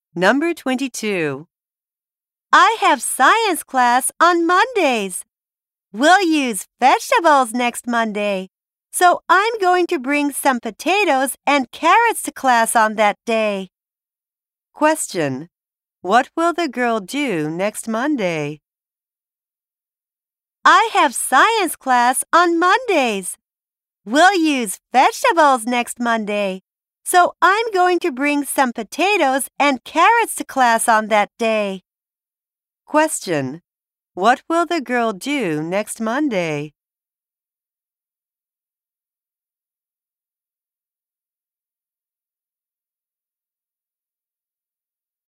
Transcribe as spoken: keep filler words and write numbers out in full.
Number twenty-two. I have science class on Mondays. We'll use vegetables next Monday, so I'm going to bring some potatoes and carrots to class on that day. Question. What will the girl do next Monday? I have science class on Mondays. We'll use vegetables next Monday, so I'm going to bring some potatoes and carrots to class on that day. Question. What will the girl do next Monday?